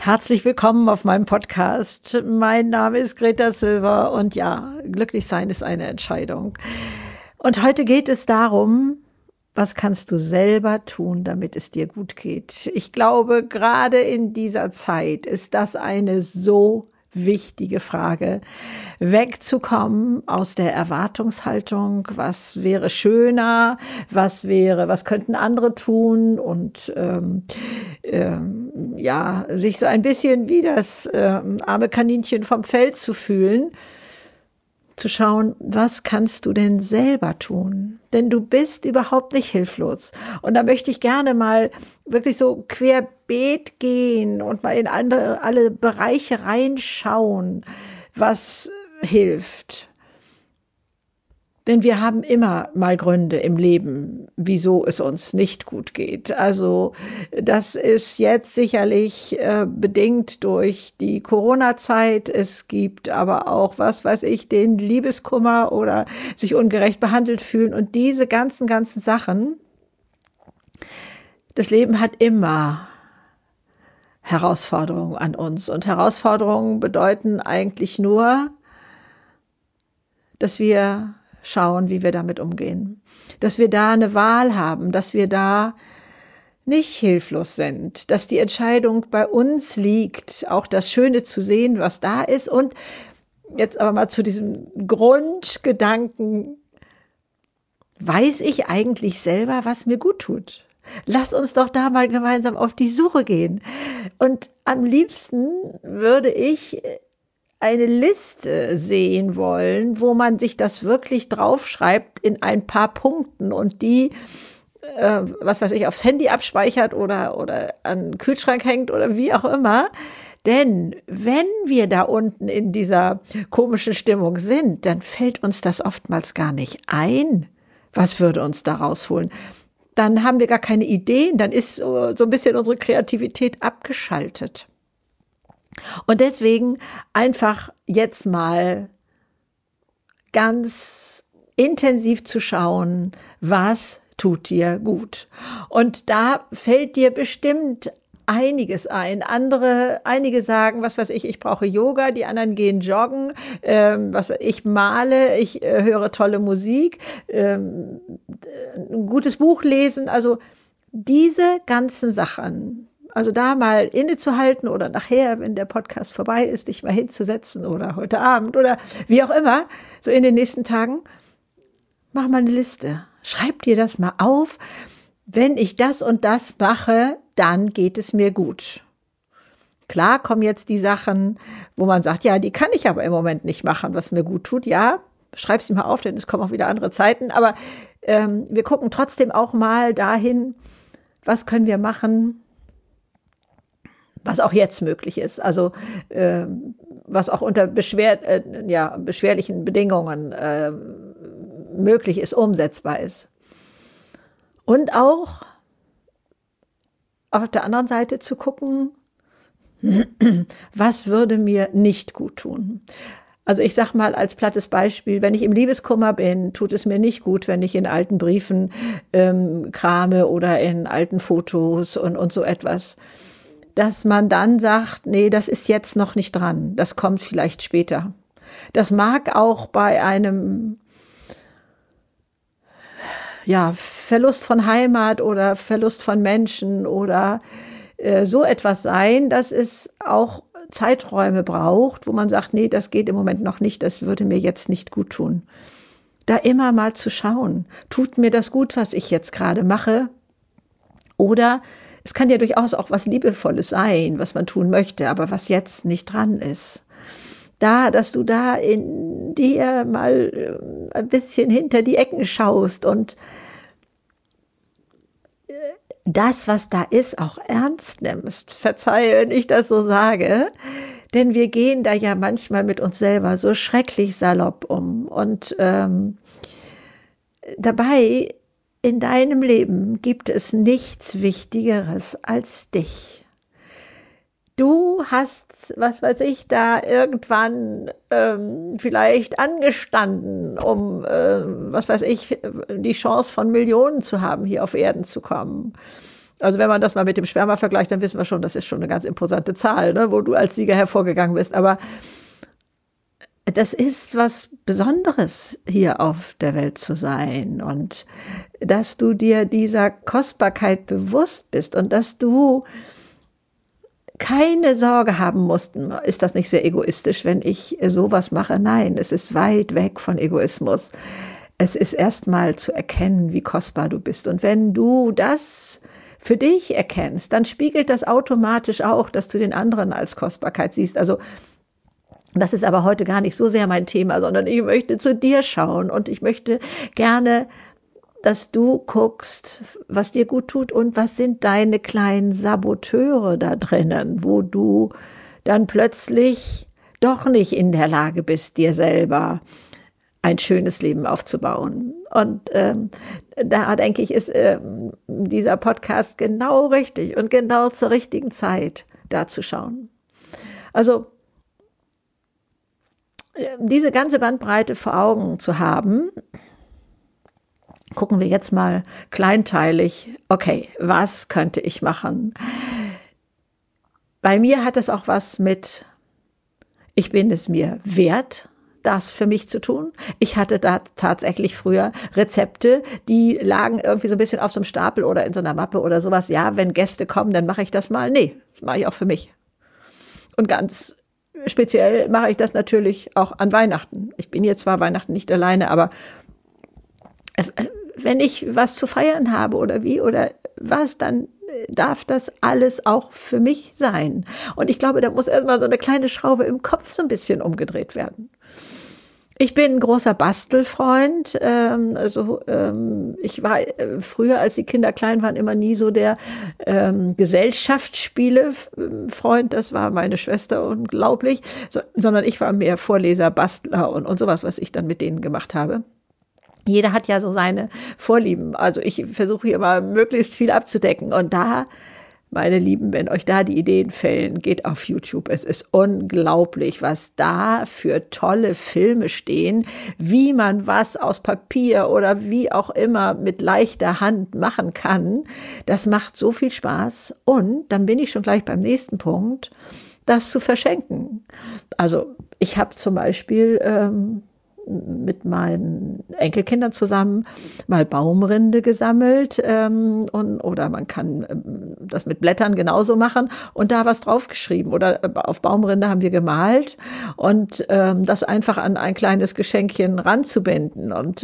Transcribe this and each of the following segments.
Herzlich willkommen auf meinem Podcast. Mein Name ist Greta Silver und ja, glücklich sein ist eine Entscheidung. Und heute geht es darum, was kannst du selber tun, damit es dir gut geht? Ich glaube, gerade in dieser Zeit ist das eine so wichtige Frage, wegzukommen aus der Erwartungshaltung, was wäre schöner, was könnten andere tun und sich so ein bisschen wie das arme Kaninchen vom Feld zu fühlen, zu schauen, was kannst du denn selber tun? Denn du bist überhaupt nicht hilflos. Und da möchte ich gerne mal wirklich so querbeet gehen und mal in alle Bereiche reinschauen, was hilft. Denn wir haben immer mal Gründe im Leben, wieso es uns nicht gut geht. Also das ist jetzt sicherlich bedingt durch die Corona-Zeit. Es gibt aber auch, den Liebeskummer oder sich ungerecht behandelt fühlen. Und diese ganzen Sachen, das Leben hat immer Herausforderungen an uns. Und Herausforderungen bedeuten eigentlich nur, dass wir schauen, wie wir damit umgehen. Dass wir da eine Wahl haben, dass wir da nicht hilflos sind, dass die Entscheidung bei uns liegt, auch das Schöne zu sehen, was da ist. Und jetzt aber mal zu diesem Grundgedanken, weiß ich eigentlich selber, was mir gut tut? Lasst uns doch da mal gemeinsam auf die Suche gehen. Und am liebsten würde ich eine Liste sehen wollen, wo man sich das wirklich draufschreibt in ein paar Punkten und die, aufs Handy abspeichert oder an den Kühlschrank hängt oder wie auch immer. Denn wenn wir da unten in dieser komischen Stimmung sind, dann fällt uns das oftmals gar nicht ein. Was würde uns da rausholen? Dann haben wir gar keine Ideen, dann ist so ein bisschen unsere Kreativität abgeschaltet. Und deswegen einfach jetzt mal ganz intensiv zu schauen, was tut dir gut. Und da fällt dir bestimmt einiges ein. Einige sagen, ich brauche Yoga, die anderen gehen joggen, ich male, ich höre tolle Musik, ein gutes Buch lesen. Also diese ganzen Sachen, also da mal innezuhalten oder nachher, wenn der Podcast vorbei ist, dich mal hinzusetzen oder heute Abend oder wie auch immer, so in den nächsten Tagen, mach mal eine Liste. Schreib dir das mal auf. Wenn ich das und das mache, dann geht es mir gut. Klar kommen jetzt die Sachen, wo man sagt, ja, die kann ich aber im Moment nicht machen, was mir gut tut. Ja, schreib sie mal auf, denn es kommen auch wieder andere Zeiten. Aber wir gucken trotzdem auch mal dahin, was können wir machen, was auch jetzt möglich ist, also was auch unter beschwerlichen Bedingungen möglich ist, umsetzbar ist. Und auch auf der anderen Seite zu gucken, was würde mir nicht gut tun. Also ich sag mal als plattes Beispiel, wenn ich im Liebeskummer bin, tut es mir nicht gut, wenn ich in alten Briefen krame oder in alten Fotos und so etwas. Dass man dann sagt, nee, das ist jetzt noch nicht dran, das kommt vielleicht später. Das mag auch bei einem Verlust von Heimat oder Verlust von Menschen oder so etwas sein, dass es auch Zeiträume braucht, wo man sagt, nee, das geht im Moment noch nicht, das würde mir jetzt nicht gut tun. Da immer mal zu schauen, tut mir das gut, was ich jetzt gerade mache? Oder es kann ja durchaus auch was Liebevolles sein, was man tun möchte, aber was jetzt nicht dran ist. Dass du da in dir mal ein bisschen hinter die Ecken schaust und das, was da ist, auch ernst nimmst. Verzeihe, wenn ich das so sage, denn wir gehen da ja manchmal mit uns selber so schrecklich salopp um. Und dabei in deinem Leben gibt es nichts Wichtigeres als dich. Du hast, da irgendwann vielleicht angestanden, um, die Chance von Millionen zu haben, hier auf Erden zu kommen. Also wenn man das mal mit dem Sperma vergleicht, dann wissen wir schon, das ist schon eine ganz imposante Zahl, ne, wo du als Sieger hervorgegangen bist. Aber das ist was Besonderes, hier auf der Welt zu sein und dass du dir dieser Kostbarkeit bewusst bist und dass du keine Sorge haben musst. Ist das nicht sehr egoistisch, wenn ich sowas mache? Nein, es ist weit weg von Egoismus. Es ist erstmal zu erkennen, wie kostbar du bist. Und wenn du das für dich erkennst, dann spiegelt das automatisch auch, dass du den anderen als Kostbarkeit siehst. Also das ist aber heute gar nicht so sehr mein Thema, sondern ich möchte zu dir schauen und ich möchte gerne, dass du guckst, was dir gut tut und was sind deine kleinen Saboteure da drinnen, wo du dann plötzlich doch nicht in der Lage bist, dir selber ein schönes Leben aufzubauen. Und da denke ich, ist dieser Podcast genau richtig und genau zur richtigen Zeit da zu schauen. Also diese ganze Bandbreite vor Augen zu haben, gucken wir jetzt mal kleinteilig, okay, was könnte ich machen? Bei mir hat es auch was mit, ich bin es mir wert, das für mich zu tun. Ich hatte da tatsächlich früher Rezepte, die lagen irgendwie so ein bisschen auf so einem Stapel oder in so einer Mappe oder sowas. Ja, wenn Gäste kommen, dann mache ich das mal. Nee, das mache ich auch für mich. Und ganz speziell mache ich das natürlich auch an Weihnachten. Ich bin jetzt zwar Weihnachten nicht alleine, aber wenn ich was zu feiern habe oder wie oder was, dann darf das alles auch für mich sein. Und ich glaube, da muss erstmal so eine kleine Schraube im Kopf so ein bisschen umgedreht werden. Ich bin ein großer Bastelfreund. Ich war früher, als die Kinder klein waren, immer nie so der Gesellschaftsspiele-Freund. Das war meine Schwester unglaublich. Sondern ich war mehr Vorleser, Bastler und sowas, was ich dann mit denen gemacht habe. Jeder hat ja so seine Vorlieben. Also ich versuche hier mal möglichst viel abzudecken. Und da, meine Lieben, wenn euch da die Ideen fehlen, geht auf YouTube. Es ist unglaublich, was da für tolle Filme stehen, wie man was aus Papier oder wie auch immer mit leichter Hand machen kann. Das macht so viel Spaß. Und dann bin ich schon gleich beim nächsten Punkt, das zu verschenken. Also ich habe zum Beispiel mit meinen Enkelkindern zusammen mal Baumrinde gesammelt oder man kann das mit Blättern genauso machen und da was draufgeschrieben oder auf Baumrinde haben wir gemalt und das einfach an ein kleines Geschenkchen ranzubinden und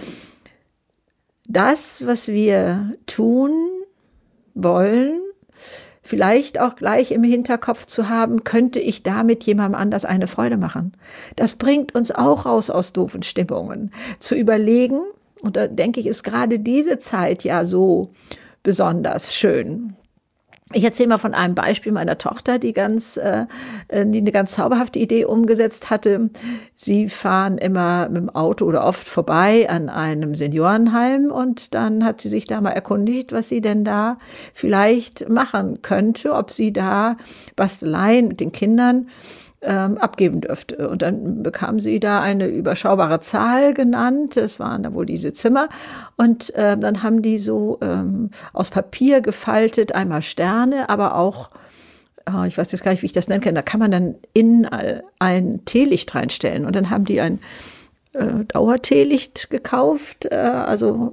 das, was wir tun wollen, vielleicht auch gleich im Hinterkopf zu haben, könnte ich damit jemandem anders eine Freude machen. Das bringt uns auch raus aus doofen Stimmungen. Zu überlegen, und da denke ich, ist gerade diese Zeit ja so besonders schön. Ich erzähle mal von einem Beispiel meiner Tochter, die eine ganz zauberhafte Idee umgesetzt hatte. Sie fahren immer mit dem Auto oder oft vorbei an einem Seniorenheim und dann hat sie sich da mal erkundigt, was sie denn da vielleicht machen könnte, ob sie da Basteleien mit den Kindern abgeben dürfte. Und dann bekam sie da eine überschaubare Zahl genannt. Es waren da wohl diese Zimmer. Und dann haben die so aus Papier gefaltet, einmal Sterne, aber auch, ich weiß jetzt gar nicht, wie ich das nennen kann, da kann man dann in ein Teelicht reinstellen. Und dann haben die ein Dauerteelicht gekauft, also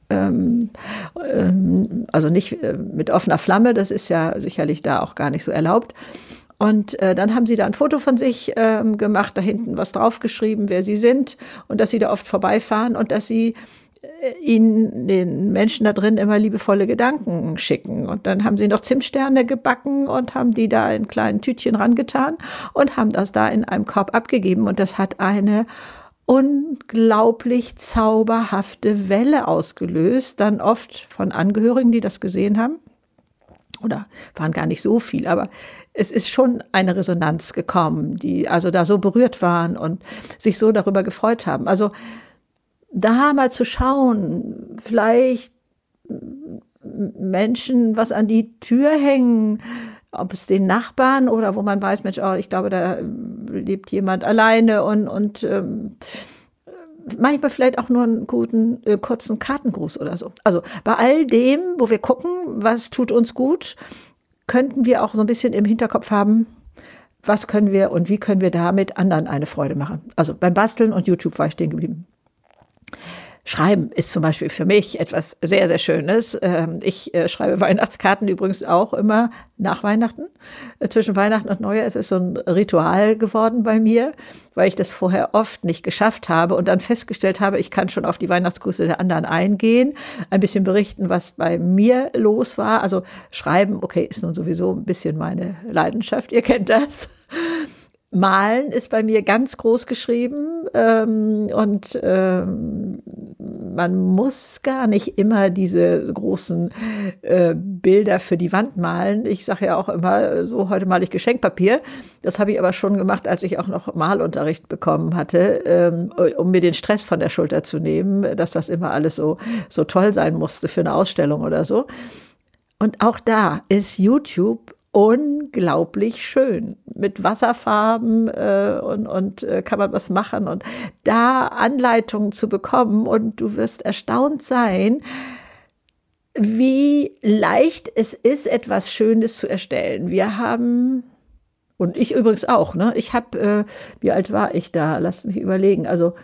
nicht mit offener Flamme, das ist ja sicherlich da auch gar nicht so erlaubt. Und dann haben sie da ein Foto von sich gemacht, da hinten was draufgeschrieben, wer sie sind und dass sie da oft vorbeifahren und dass sie den Menschen da drin immer liebevolle Gedanken schicken. Und dann haben sie noch Zimtsterne gebacken und haben die da in kleinen Tütchen rangetan und haben das da in einem Korb abgegeben. Und das hat eine unglaublich zauberhafte Welle ausgelöst, dann oft von Angehörigen, die das gesehen haben. Oder waren gar nicht so viel, aber es ist schon eine Resonanz gekommen, die also da so berührt waren und sich so darüber gefreut haben. Also da mal zu schauen, vielleicht Menschen was an die Tür hängen, ob es den Nachbarn oder wo man weiß, Mensch, oh, ich glaube, da lebt jemand alleine und manchmal vielleicht auch nur einen guten, kurzen Kartengruß oder so. Also bei all dem, wo wir gucken, was tut uns gut, könnten wir auch so ein bisschen im Hinterkopf haben, was können wir und wie können wir damit anderen eine Freude machen. Also beim Basteln und YouTube war ich stehen geblieben. Schreiben ist zum Beispiel für mich etwas sehr, sehr Schönes. Ich schreibe Weihnachtskarten übrigens auch immer nach Weihnachten. Zwischen Weihnachten und Neujahr ist es so ein Ritual geworden bei mir, weil ich das vorher oft nicht geschafft habe und dann festgestellt habe, ich kann schon auf die Weihnachtsgrüße der anderen eingehen, ein bisschen berichten, was bei mir los war. Also Schreiben, okay, ist nun sowieso ein bisschen meine Leidenschaft, ihr kennt das. Malen ist bei mir ganz groß geschrieben und man muss gar nicht immer diese großen Bilder für die Wand malen. Ich sage ja auch immer, so heute male ich Geschenkpapier. Das habe ich aber schon gemacht, als ich auch noch Malunterricht bekommen hatte, um mir den Stress von der Schulter zu nehmen, dass das immer alles so toll sein musste für eine Ausstellung oder so. Und auch da ist YouTube unglaublich schön mit Wasserfarben und kann man was machen und da Anleitungen zu bekommen und du wirst erstaunt sein, wie leicht es ist, etwas Schönes zu erstellen. Wir haben, und ich übrigens auch, ne? Ich habe, wie alt war ich da? Lasst mich überlegen. Also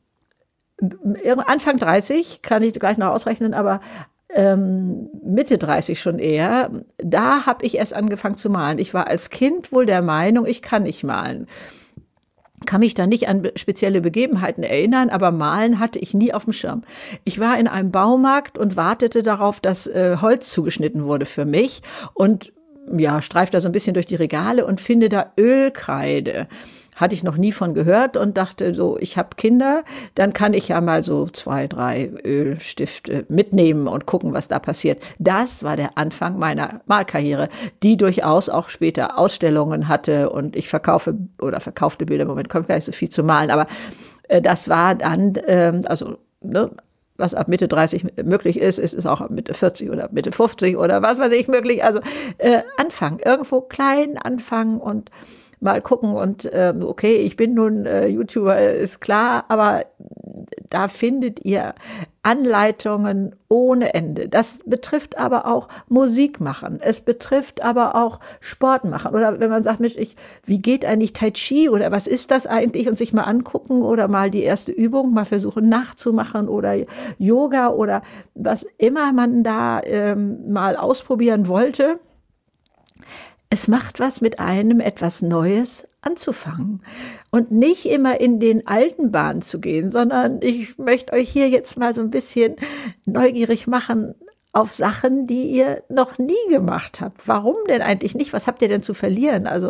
Anfang 30, kann ich gleich noch ausrechnen, aber Mitte 30 schon eher, da habe ich erst angefangen zu malen. Ich war als Kind wohl der Meinung, ich kann nicht malen. Kann mich da nicht an spezielle Begebenheiten erinnern, aber malen hatte ich nie auf dem Schirm. Ich war in einem Baumarkt und wartete darauf, dass Holz zugeschnitten wurde für mich und ja, streife da so ein bisschen durch die Regale und finde da Ölkreide. Hatte ich noch nie von gehört und dachte so, ich habe Kinder, dann kann ich ja mal so 2, 3 Ölstifte mitnehmen und gucken, was da passiert. Das war der Anfang meiner Malkarriere, die durchaus auch später Ausstellungen hatte und ich verkaufte Bilder. Im Moment kommt gar nicht so viel zu malen, aber das war dann, was ab Mitte 30 möglich ist, ist es auch ab Mitte 40 oder Mitte 50 oder was weiß ich möglich. Also anfangen, irgendwo klein anfangen und mal gucken und okay, ich bin nun YouTuber, ist klar, aber da findet ihr Anleitungen ohne Ende. Das betrifft aber auch Musik machen. Es betrifft aber auch Sport machen. Oder wenn man sagt, Mensch, wie geht eigentlich Tai Chi oder was ist das eigentlich und sich mal angucken oder mal die erste Übung mal versuchen nachzumachen oder Yoga oder was immer man da mal ausprobieren wollte. Es macht was mit einem, etwas Neues anzufangen und nicht immer in den alten Bahnen zu gehen, sondern ich möchte euch hier jetzt mal so ein bisschen neugierig machen auf Sachen, die ihr noch nie gemacht habt. Warum denn eigentlich nicht? Was habt ihr denn zu verlieren? Also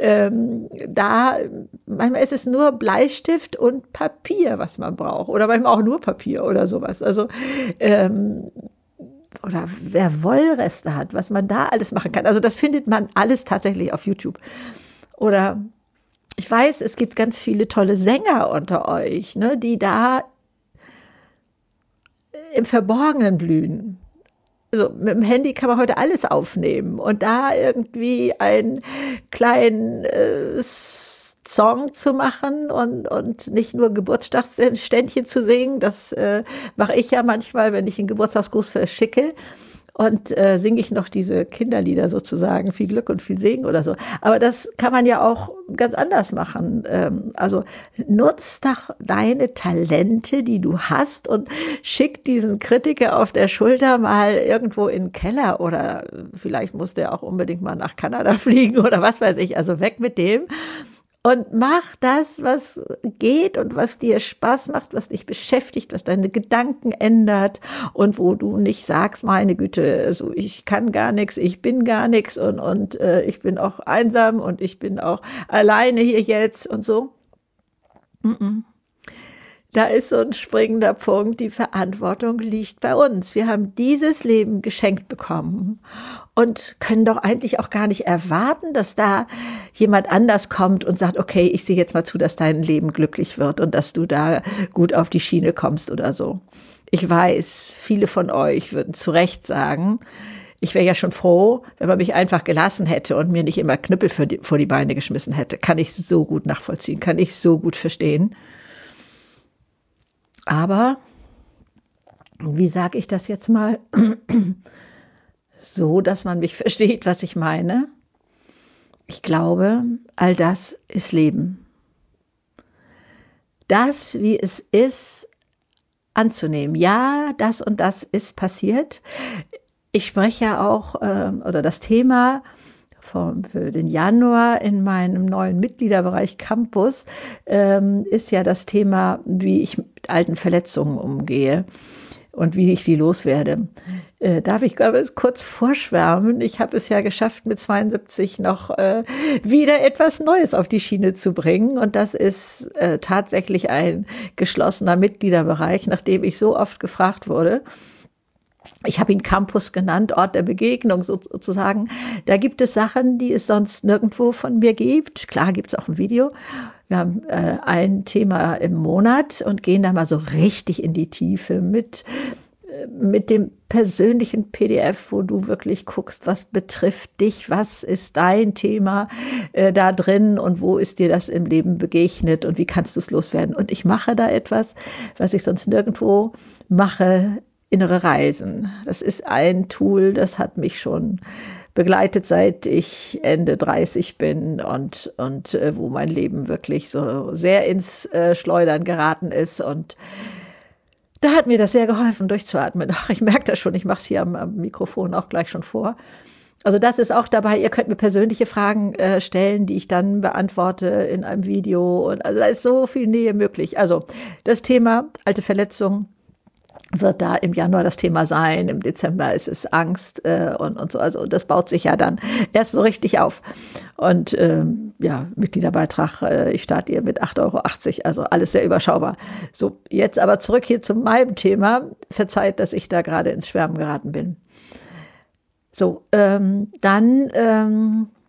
manchmal ist es nur Bleistift und Papier, was man braucht oder manchmal auch nur Papier oder sowas. Also oder wer Wollreste hat, was man da alles machen kann. Also das findet man alles tatsächlich auf YouTube. Oder ich weiß, es gibt ganz viele tolle Sänger unter euch, ne, die da im Verborgenen blühen. Also mit dem Handy kann man heute alles aufnehmen und da irgendwie einen kleinen Song zu machen und nicht nur Geburtstagsständchen zu singen. Das mache ich ja manchmal, wenn ich einen Geburtstagsgruß verschicke. Und singe ich noch diese Kinderlieder sozusagen, viel Glück und viel Segen oder so. Aber das kann man ja auch ganz anders machen. Also nutz doch deine Talente, die du hast und schick diesen Kritiker auf der Schulter mal irgendwo in den Keller oder vielleicht muss der auch unbedingt mal nach Kanada fliegen oder was weiß ich. Also weg mit dem. Und mach das, was geht und was dir Spaß macht, was dich beschäftigt, was deine Gedanken ändert und wo du nicht sagst, meine Güte, also ich kann gar nichts, ich bin gar nichts und ich bin auch einsam und ich bin auch alleine hier jetzt und so. Da ist so ein springender Punkt, die Verantwortung liegt bei uns. Wir haben dieses Leben geschenkt bekommen und können doch eigentlich auch gar nicht erwarten, dass da jemand anders kommt und sagt, okay, ich sehe jetzt mal zu, dass dein Leben glücklich wird und dass du da gut auf die Schiene kommst oder so. Ich weiß, viele von euch würden zu Recht sagen, ich wäre ja schon froh, wenn man mich einfach gelassen hätte und mir nicht immer Knüppel vor die Beine geschmissen hätte. Kann ich so gut nachvollziehen, kann ich so gut verstehen. Aber, wie sage ich das jetzt mal, so, dass man mich versteht, was ich meine? Ich glaube, all das ist Leben. Das, wie es ist, anzunehmen. Ja, das und das ist passiert. Ich spreche ja auch, oder das Thema für den Januar in meinem neuen Mitgliederbereich Campus ist ja das Thema, wie ich mit alten Verletzungen umgehe und wie ich sie loswerde. Darf ich kurz vorschwärmen? Ich habe es ja geschafft, mit 72 noch wieder etwas Neues auf die Schiene zu bringen. Und das ist tatsächlich ein geschlossener Mitgliederbereich, nachdem ich so oft gefragt wurde. Ich habe ihn Campus genannt, Ort der Begegnung sozusagen. Da gibt es Sachen, die es sonst nirgendwo von mir gibt. Klar gibt es auch ein Video. Wir haben ein Thema im Monat und gehen da mal so richtig in die Tiefe mit dem persönlichen PDF, wo du wirklich guckst, was betrifft dich, was ist dein Thema da drin und wo ist dir das im Leben begegnet und wie kannst du es loswerden. Und ich mache da etwas, was ich sonst nirgendwo mache, innere Reisen. Das ist ein Tool, das hat mich schon begleitet, seit ich Ende 30 bin und wo mein Leben wirklich so sehr ins Schleudern geraten ist. Und da hat mir das sehr geholfen, durchzuatmen. Ach, ich merke das schon, ich mache es hier am Mikrofon auch gleich schon vor. Also das ist auch dabei, ihr könnt mir persönliche Fragen stellen, die ich dann beantworte in einem Video. Und also da ist so viel Nähe möglich. Also das Thema alte Verletzungen wird da im Januar das Thema sein, im Dezember ist es Angst und so. Also das baut sich ja dann erst so richtig auf. Und ja, Mitgliederbeitrag, ich starte hier mit 8,80 €, also alles sehr überschaubar. So, jetzt aber zurück hier zu meinem Thema. Verzeiht, dass ich da gerade ins Schwärmen geraten bin. So, dann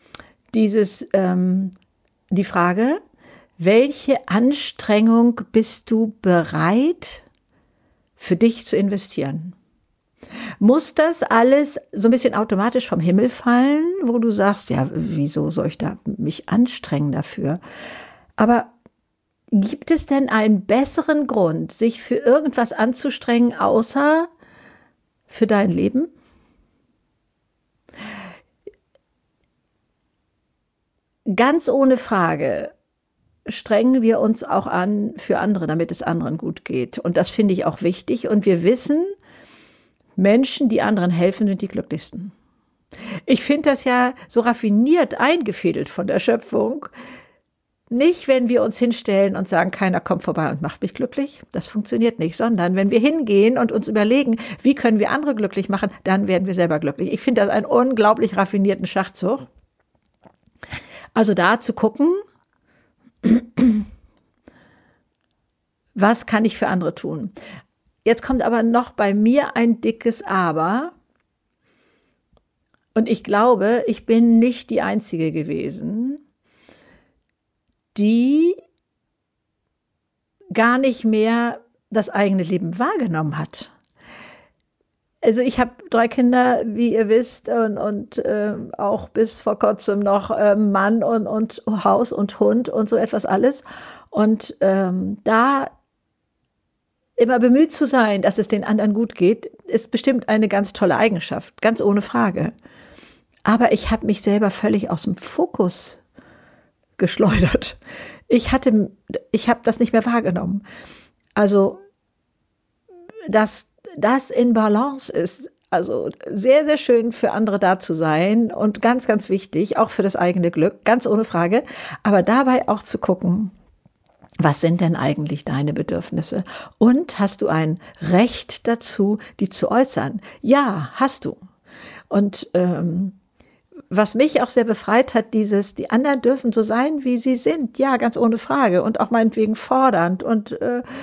die Frage, welche Anstrengung bist du bereit für dich zu investieren? Muss das alles so ein bisschen automatisch vom Himmel fallen, wo du sagst, ja, wieso soll ich da mich anstrengen dafür? Aber gibt es denn einen besseren Grund, sich für irgendwas anzustrengen, außer für dein Leben? Ganz ohne Frage strengen wir uns auch an für andere, damit es anderen gut geht. Und das finde ich auch wichtig. Und wir wissen, Menschen, die anderen helfen, sind die glücklichsten. Ich finde das ja so raffiniert eingefädelt von der Schöpfung. Nicht, wenn wir uns hinstellen und sagen, keiner kommt vorbei und macht mich glücklich. Das funktioniert nicht, sondern wenn wir hingehen und uns überlegen, wie können wir andere glücklich machen, dann werden wir selber glücklich. Ich finde das einen unglaublich raffinierten Schachzug. Also da zu gucken, was kann ich für andere tun? Jetzt kommt aber noch bei mir ein dickes Aber. Und ich glaube, ich bin nicht die Einzige gewesen, die gar nicht mehr das eigene Leben wahrgenommen hat. Also ich habe 3 Kinder, wie ihr wisst, und auch bis vor kurzem noch Mann und Haus und Hund und so etwas alles. Und da immer bemüht zu sein, dass es den anderen gut geht, ist bestimmt eine ganz tolle Eigenschaft, ganz ohne Frage. Aber ich habe mich selber völlig aus dem Fokus geschleudert. Ich habe das nicht mehr wahrgenommen. Also, dass das in Balance ist, also sehr, sehr schön für andere da zu sein und ganz, ganz wichtig, auch für das eigene Glück, ganz ohne Frage, aber dabei auch zu gucken, was sind denn eigentlich deine Bedürfnisse? Und hast du ein Recht dazu, die zu äußern? Ja, hast du. Und was mich auch sehr befreit hat, die anderen dürfen so sein, wie sie sind. Ja, ganz ohne Frage. Und auch meinetwegen fordernd und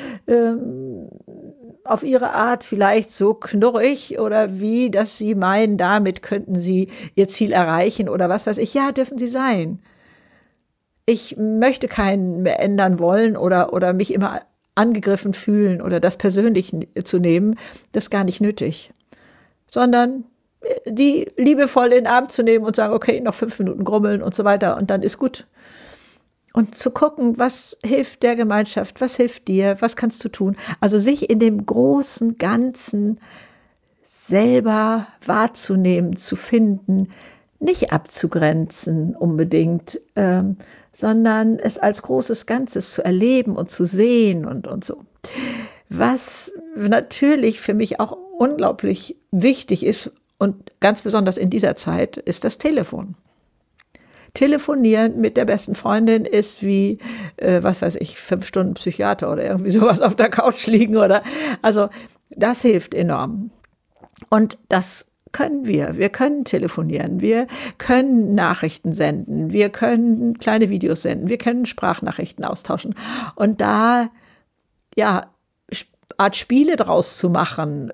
auf ihre Art vielleicht so knurrig oder wie, dass sie meinen, damit könnten sie ihr Ziel erreichen oder was weiß ich. Ja, dürfen sie sein. Ich möchte keinen mehr ändern wollen oder mich immer angegriffen fühlen oder das persönlich zu nehmen. Das ist gar nicht nötig. Sondern die liebevoll in den Arm zu nehmen und sagen, okay, noch 5 Minuten grummeln und so weiter und dann ist gut. und zu gucken, was hilft der Gemeinschaft, was hilft dir, was kannst du tun. Also sich in dem großen Ganzen selber wahrzunehmen, zu finden, nicht abzugrenzen unbedingt, sondern es als großes Ganzes zu erleben und zu sehen und so. Was natürlich für mich auch unglaublich wichtig ist und ganz besonders in dieser Zeit, ist das Telefon. Telefonieren mit der besten Freundin ist wie, 5 Stunden Psychiater oder irgendwie sowas auf der Couch liegen oder, also das hilft enorm. Und das können wir. Wir können telefonieren, wir können Nachrichten senden, wir können kleine Videos senden, wir können Sprachnachrichten austauschen. Und da, ja, Art Spiele draus zu machen,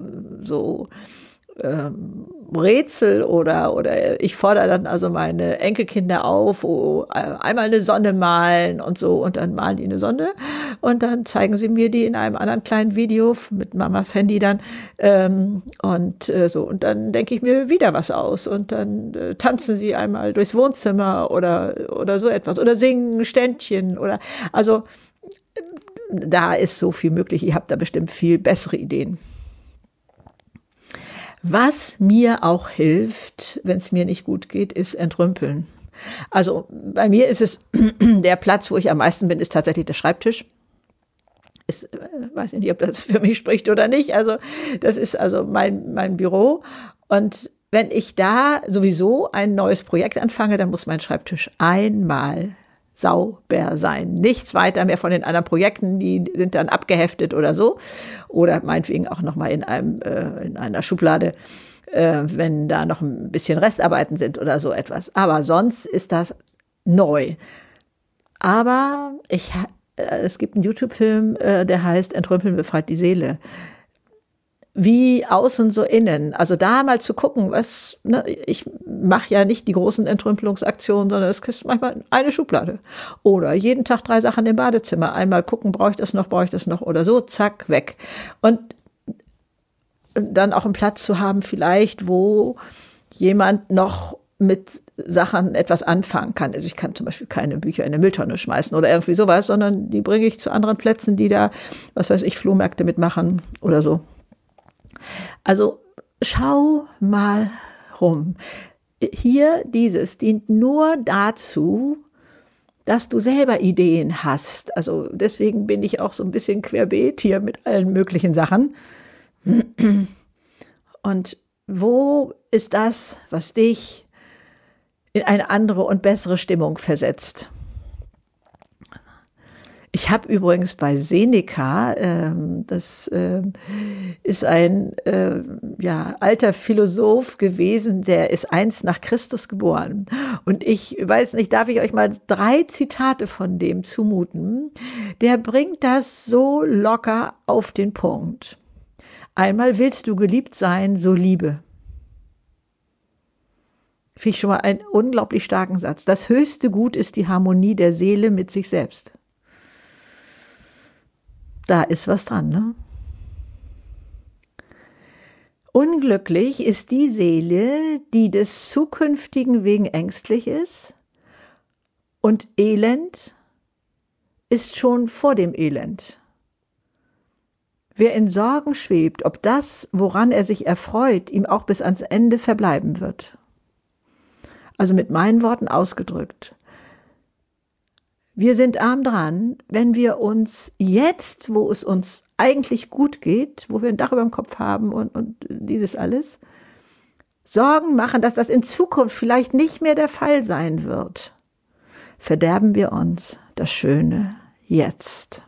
Rätsel oder ich fordere dann also meine Enkelkinder auf, einmal eine Sonne malen und so, und dann malen die eine Sonne und dann zeigen sie mir die in einem anderen kleinen Video mit Mamas Handy dann und dann denke ich mir wieder was aus und dann tanzen sie einmal durchs Wohnzimmer oder so etwas oder singen ein Ständchen oder, also da ist so viel möglich, ihr habt da bestimmt viel bessere Ideen. Was mir auch hilft, wenn es mir nicht gut geht, ist entrümpeln. Also bei mir ist es, der Platz, wo ich am meisten bin, ist tatsächlich der Schreibtisch. Weiß nicht, ob das für mich spricht oder nicht. Also das ist also mein Büro. Und wenn ich da sowieso ein neues Projekt anfange, dann muss mein Schreibtisch einmal sauber sein. Nichts weiter mehr von den anderen Projekten, die sind dann abgeheftet oder so. Oder meinetwegen auch nochmal in einer Schublade, wenn da noch ein bisschen Restarbeiten sind oder so etwas. Aber sonst ist das neu. Aber es gibt einen YouTube-Film, der heißt Entrümpeln befreit die Seele. Wie außen so innen. Also da mal zu gucken, ich mache ja nicht die großen Entrümpelungsaktionen, sondern es ist manchmal eine Schublade. Oder jeden Tag 3 Sachen im Badezimmer. Einmal gucken, brauche ich das noch oder so, zack, weg. Und dann auch einen Platz zu haben vielleicht, wo jemand noch mit Sachen etwas anfangen kann. Also ich kann zum Beispiel keine Bücher in eine Mülltonne schmeißen oder irgendwie sowas, sondern die bringe ich zu anderen Plätzen, die da, Flohmärkte mitmachen oder so. Also schau mal rum. Hier dieses dient nur dazu, dass du selber Ideen hast. Also deswegen bin ich auch so ein bisschen querbeet hier mit allen möglichen Sachen. Und wo ist das, was dich in eine andere und bessere Stimmung versetzt? Ich habe übrigens bei Seneca, das ist ein alter Philosoph gewesen, der ist einst nach Christus geboren. Und ich weiß nicht, darf ich euch mal 3 Zitate von dem zumuten? Der bringt das so locker auf den Punkt. Einmal: willst du geliebt sein, so liebe. Finde ich schon mal einen unglaublich starken Satz. Das höchste Gut ist die Harmonie der Seele mit sich selbst. Da ist was dran, ne? Unglücklich ist die Seele, die des Zukünftigen wegen ängstlich ist, und elend ist schon vor dem Elend. Wer in Sorgen schwebt, ob das, woran er sich erfreut, ihm auch bis ans Ende verbleiben wird. Also mit meinen Worten ausgedrückt: Wir sind arm dran, wenn wir uns jetzt, wo es uns eigentlich gut geht, wo wir ein Dach über dem Kopf haben und dieses alles, Sorgen machen, dass das in Zukunft vielleicht nicht mehr der Fall sein wird, verderben wir uns das Schöne jetzt.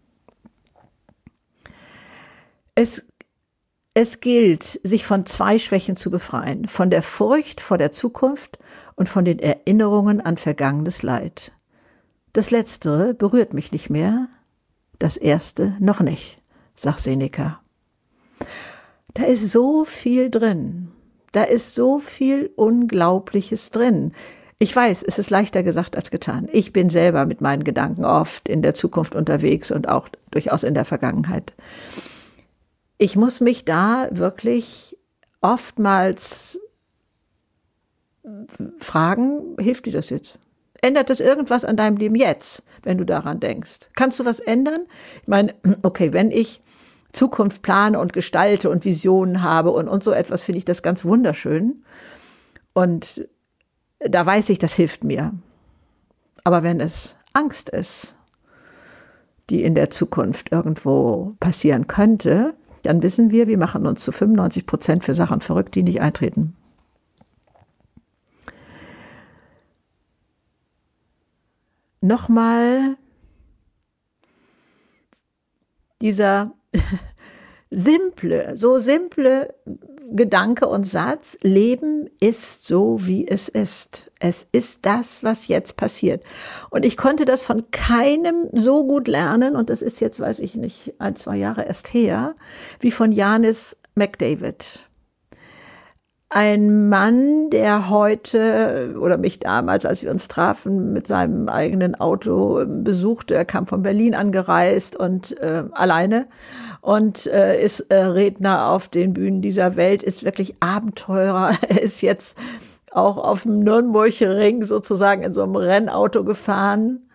Es gilt, sich von 2 Schwächen zu befreien: von der Furcht vor der Zukunft und von den Erinnerungen an vergangenes Leid. Das Letztere berührt mich nicht mehr, das Erste noch nicht, sagt Seneca. Da ist so viel drin, da ist so viel Unglaubliches drin. Ich weiß, es ist leichter gesagt als getan. Ich bin selber mit meinen Gedanken oft in der Zukunft unterwegs und auch durchaus in der Vergangenheit. Ich muss mich da wirklich oftmals fragen, hilft dir das jetzt? ändert das irgendwas an deinem Leben jetzt, wenn du daran denkst? Kannst du was ändern? Ich meine, okay, wenn ich Zukunft plane und gestalte und Visionen habe und so etwas, finde ich das ganz wunderschön. Und da weiß ich, das hilft mir. Aber wenn es Angst ist, die in der Zukunft irgendwo passieren könnte, dann wissen wir machen uns zu 95% für Sachen verrückt, die nicht eintreten. Nochmal dieser simple Gedanke und Satz: Leben ist so, wie es ist. Es ist das, was jetzt passiert. Und ich konnte das von keinem so gut lernen, und das ist jetzt, weiß ich nicht, 1-2 Jahre erst her, wie von Janis McDavid. Ein Mann, der heute oder mich damals, als wir uns trafen, mit seinem eigenen Auto besuchte. Er kam von Berlin angereist und alleine und ist Redner auf den Bühnen dieser Welt, ist wirklich Abenteurer. Er ist jetzt auch auf dem Nürnbergring sozusagen in so einem Rennauto gefahren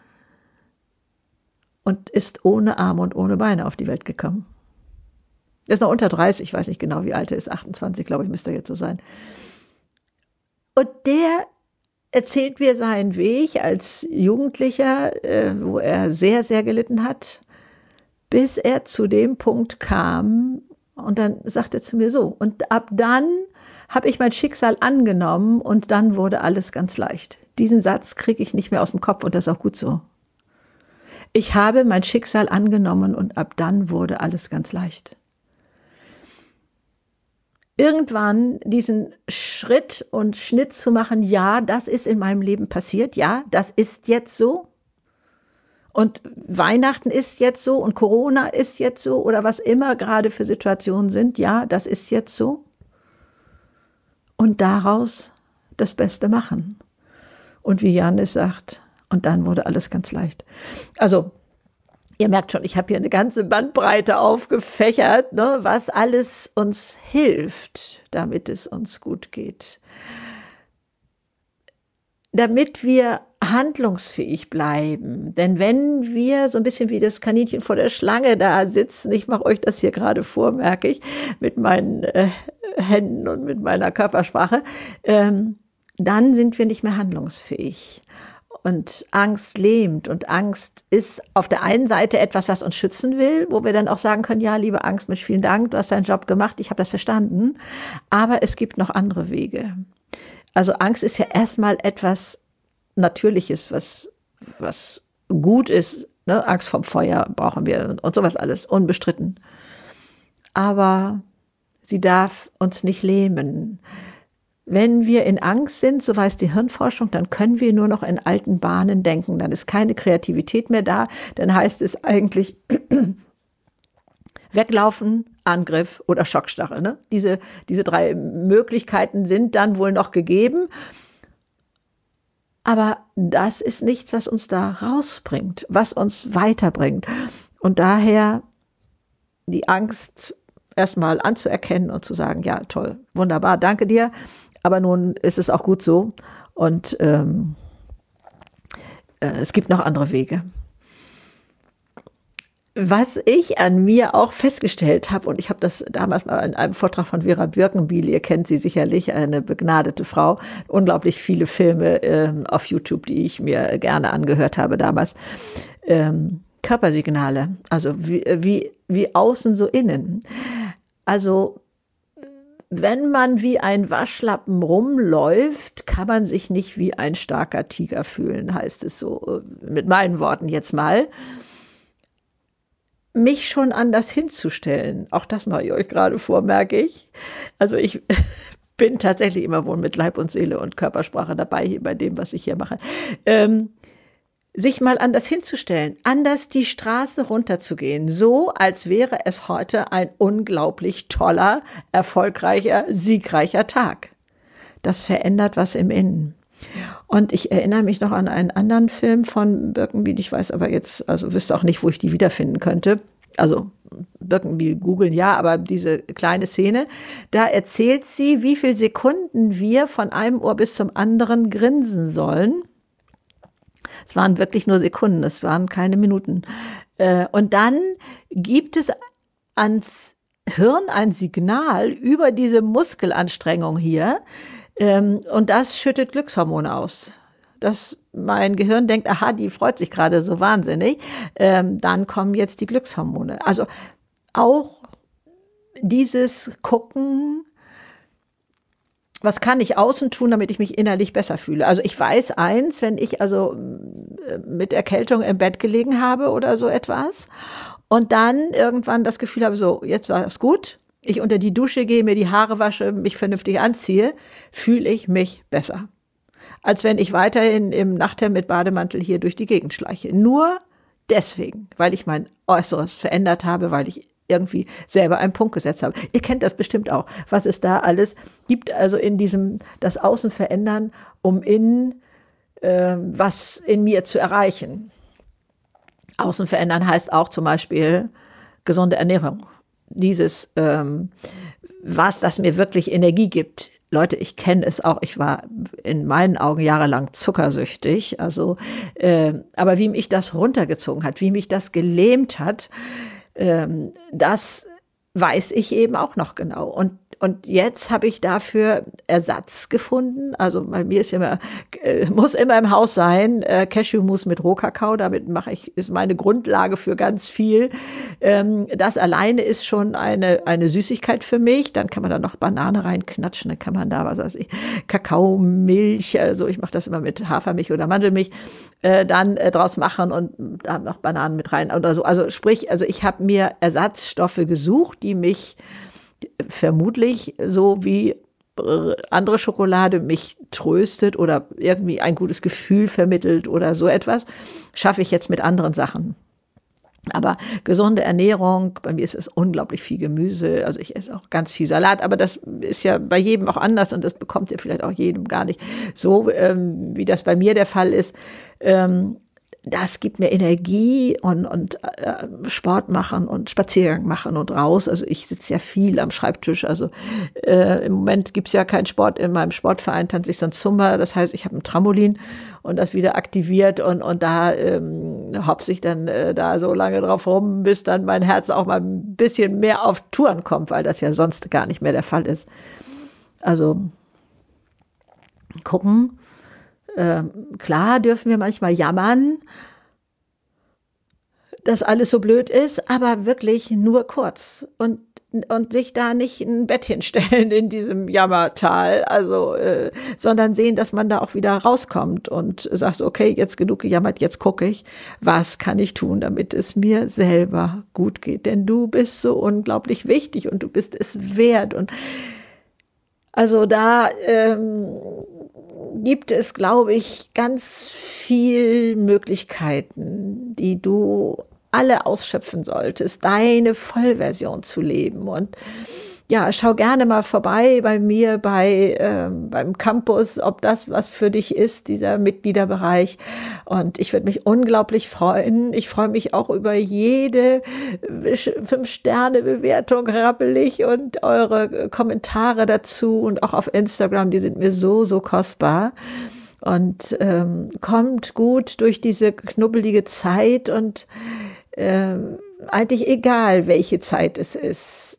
und ist ohne Arme und ohne Beine auf die Welt gekommen. Er ist noch unter 30, ich weiß nicht genau, wie alt er ist, 28, glaube ich, müsste er jetzt so sein. Und der erzählt mir seinen Weg als Jugendlicher, wo er sehr, sehr gelitten hat, bis er zu dem Punkt kam. Und dann sagt er zu mir so: Und ab dann habe ich mein Schicksal angenommen und dann wurde alles ganz leicht. Diesen Satz kriege ich nicht mehr aus dem Kopf und das ist auch gut so. Ich habe mein Schicksal angenommen und ab dann wurde alles ganz leicht. Irgendwann diesen Schritt und Schnitt zu machen: Ja, das ist in meinem Leben passiert, ja, das ist jetzt so. Und Weihnachten ist jetzt so und Corona ist jetzt so oder was immer gerade für Situationen sind, ja, das ist jetzt so. Und daraus das Beste machen. Und wie Janis sagt, und dann wurde alles ganz leicht. Also, ihr merkt schon, ich habe hier eine ganze Bandbreite aufgefächert, ne, was alles uns hilft, damit es uns gut geht. Damit wir handlungsfähig bleiben. Denn wenn wir so ein bisschen wie das Kaninchen vor der Schlange da sitzen, ich mache euch das hier gerade vor, merke ich, mit meinen Händen und mit meiner Körpersprache, dann sind wir nicht mehr handlungsfähig. Und Angst lähmt und Angst ist auf der einen Seite etwas, was uns schützen will, wo wir dann auch sagen können: Ja, liebe Angst, Mensch, vielen Dank, du hast deinen Job gemacht, ich habe das verstanden. Aber es gibt noch andere Wege. Also Angst ist ja erstmal etwas Natürliches, was gut ist. Ne? Angst vorm Feuer brauchen wir und sowas alles, unbestritten. Aber sie darf uns nicht lähmen. Wenn wir in Angst sind, so weiß die Hirnforschung, dann können wir nur noch in alten Bahnen denken. Dann ist keine Kreativität mehr da. Dann heißt es eigentlich weglaufen, Angriff oder Schockstarre. Ne? Diese 3 Möglichkeiten sind dann wohl noch gegeben. Aber das ist nichts, was uns da rausbringt, was uns weiterbringt. Und daher die Angst erstmal anzuerkennen und zu sagen: Ja, toll, wunderbar, danke dir. Aber nun ist es auch gut so und es gibt noch andere Wege. Was ich an mir auch festgestellt habe, und ich habe das damals mal in einem Vortrag von Vera Birkenbiel, ihr kennt sie sicherlich, eine begnadete Frau, unglaublich viele Filme auf YouTube, die ich mir gerne angehört habe damals. Körpersignale, also wie außen so innen. Also wenn man wie ein Waschlappen rumläuft, kann man sich nicht wie ein starker Tiger fühlen, heißt es so, mit meinen Worten jetzt mal. Mich schon anders hinzustellen, auch das mache ich euch gerade vor, merke ich. Also ich bin tatsächlich immer wohl mit Leib und Seele und Körpersprache dabei, hier bei dem, was ich hier mache. Sich mal anders hinzustellen, anders die Straße runterzugehen, so als wäre es heute ein unglaublich toller, erfolgreicher, siegreicher Tag. Das verändert was im Innen. Und ich erinnere mich noch an einen anderen Film von Birkenbiel, ich weiß aber jetzt, also wüsste auch nicht, wo ich die wiederfinden könnte. Also Birkenbiel googeln, ja, aber diese kleine Szene, da erzählt sie, wie viele Sekunden wir von einem Ohr bis zum anderen grinsen sollen. Es waren wirklich nur Sekunden, es waren keine Minuten. Und dann gibt es ans Hirn ein Signal über diese Muskelanstrengung hier, und das schüttet Glückshormone aus. Dass mein Gehirn denkt, aha, die freut sich gerade so wahnsinnig, dann kommen jetzt die Glückshormone. Also auch dieses Gucken, was kann ich außen tun, damit ich mich innerlich besser fühle? Also ich weiß eins, wenn ich also mit Erkältung im Bett gelegen habe oder so etwas und dann irgendwann das Gefühl habe, so, jetzt war es gut, ich unter die Dusche gehe, mir die Haare wasche, mich vernünftig anziehe, fühle ich mich besser. Als wenn ich weiterhin im Nachthemd mit Bademantel hier durch die Gegend schleiche. Nur deswegen, weil ich mein Äußeres verändert habe, weil ich irgendwie selber einen Punkt gesetzt habe. Ihr kennt das bestimmt auch, was es da alles gibt, also in diesem, das Außen verändern, um innen was in mir zu erreichen. Außen verändern heißt auch zum Beispiel gesunde Ernährung. Dieses, was das mir wirklich Energie gibt. Leute, ich kenne es auch, ich war in meinen Augen jahrelang zuckersüchtig, also, aber wie mich das runtergezogen hat, wie mich das gelähmt hat, das weiß ich eben auch noch genau. Und jetzt habe ich dafür Ersatz gefunden. Also bei mir ist immer, muss immer im Haus sein, Cashewmus mit Rohkakao. Damit ist meine Grundlage für ganz viel. Das alleine ist schon eine Süßigkeit für mich. Dann kann man da noch Banane reinknatschen. Dann kann man da, was weiß ich, Kakaomilch, also ich mache das immer mit Hafermilch oder Mandelmilch, dann draus machen und da noch Bananen mit rein oder so. Also sprich, also ich habe mir Ersatzstoffe gesucht, die mich vermutlich so wie andere Schokolade mich tröstet oder irgendwie ein gutes Gefühl vermittelt oder so etwas, schaffe ich jetzt mit anderen Sachen. Aber gesunde Ernährung, bei mir ist es unglaublich viel Gemüse, also ich esse auch ganz viel Salat, aber das ist ja bei jedem auch anders und das bekommt ja vielleicht auch jedem gar nicht so, wie das bei mir der Fall ist. Das gibt mir Energie und Sport machen und Spaziergang machen und raus. Also ich sitze ja viel am Schreibtisch. Also im Moment gibt's ja keinen Sport. In meinem Sportverein tanze ich so ein Zumba. Das heißt, ich habe ein Trampolin und das wieder aktiviert und da hopse ich dann da so lange drauf rum, bis dann mein Herz auch mal ein bisschen mehr auf Touren kommt, weil das ja sonst gar nicht mehr der Fall ist. Also gucken. Klar dürfen wir manchmal jammern, dass alles so blöd ist, aber wirklich nur kurz und sich da nicht ein Bett hinstellen in diesem Jammertal, also sondern sehen, dass man da auch wieder rauskommt und sagt, okay, jetzt genug gejammert, jetzt gucke ich, was kann ich tun, damit es mir selber gut geht, denn du bist so unglaublich wichtig und du bist es wert und also da gibt es, glaube ich, ganz viel Möglichkeiten, die du alle ausschöpfen solltest, deine Vollversion zu leben. Und ja, schau gerne mal vorbei bei mir beim Campus, ob das was für dich ist, dieser Mitgliederbereich. Und ich würde mich unglaublich freuen. Ich freue mich auch über jede 5-Sterne-Bewertung, rappelig, und eure Kommentare dazu und auch auf Instagram, die sind mir so, so kostbar. Und kommt gut durch diese knubbelige Zeit und eigentlich egal, welche Zeit es ist.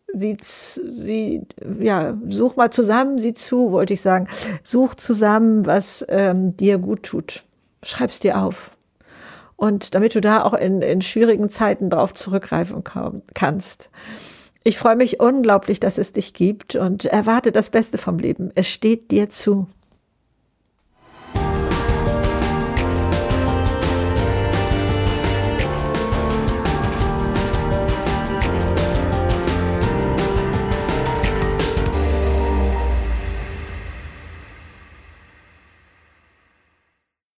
Such mal zusammen, sieh zu, wollte ich sagen. Such zusammen, was dir gut tut. Schreib's dir auf. Und damit du da auch in schwierigen Zeiten drauf zurückgreifen kannst. Ich freue mich unglaublich, dass es dich gibt und erwarte das Beste vom Leben. Es steht dir zu.